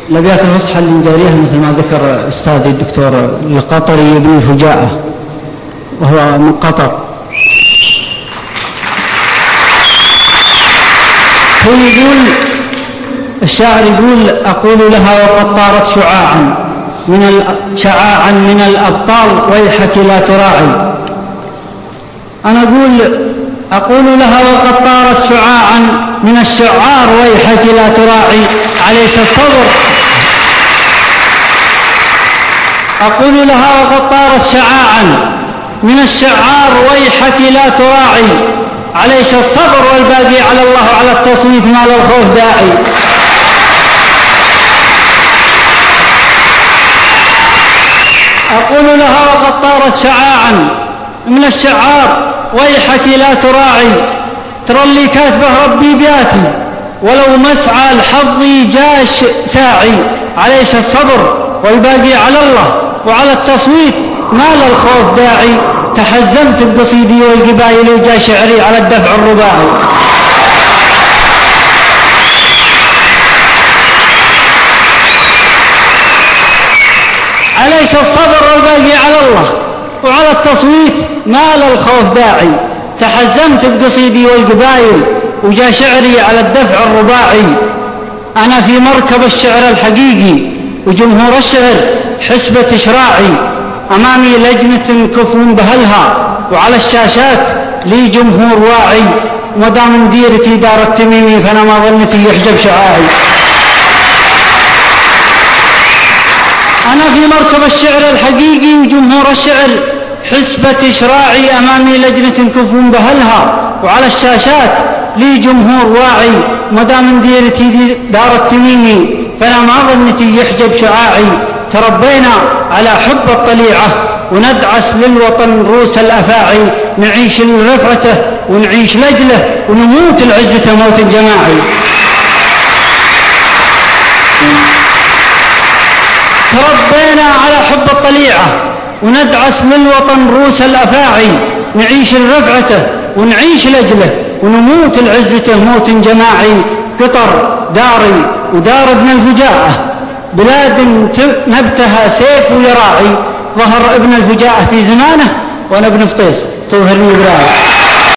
الأبيات الفصحى اللي نجاريها مثل ما ذكر أستاذي الدكتور القطري ابن الفجاءة وهو من قطر. هو يقول الشاعر يقول: أقول لها وقد طارت شعاعا من الأبطال ويحك لا تراعي. أنا أقول لها وقد طارت شعاعا من الشعار ويحك لا تراعي عليش الصبر. أقول لها وقد طارت شعاعا من الشعار ويحك لا تراعي عليش الصبر والباقي على الله وعلى التصويت ما للخوف داعي. أقول لها وقد طارت شعاعا من الشعار ويحك لا تراعي. ترى اللي كاتبه ربي بياتي ولو مسعى لحظي جاش ساعي عليش الصبر والباقي على الله وعلى التصويت ما للخوف داعي. تحزمت بقصيدي والقبائل وجا شعري على الدفع الرباعي. عليش الصبر والباقي على الله وعلى التصويت ما للخوف داعي. تحزمت بقصيدي والقبائل وجا شعري على الدفع الرباعي. أنا في مركب الشعر الحقيقي وجمهور الشعر حسبة إشراعي. أمامي لجنة كفون بهلها وعلى الشاشات لي جمهور واعي. ودام مديرتي دار التميمي فأنا ما ظنتي يحجب شعاعي. أنا في مركب الشعر الحقيقي وجمهور الشعر حسبة إشراعي. أمامي لجنة كفون بهلها وعلى الشاشات لي جمهور واعي. مدام مديرتي دار التميمي فأنا ما ظنتي يحجب شعاعي. تربينا على حب الطليعة وندعس للوطن روس الأفاعي. نعيش لرفعته ونعيش لجله ونموت العزة موت جماعي. تربينا على حب الطليعة وندعس للوطن روس الأفاعي. نعيش لرفعته ونعيش لجله ونموت العزة موت جماعي. قطر داري ودار ابن الفجاءة بلاد نبتها سيف ويراعي. ظهر ابن الفجاءة في زمانه وأنا ابن فطيس تظهرني براعي.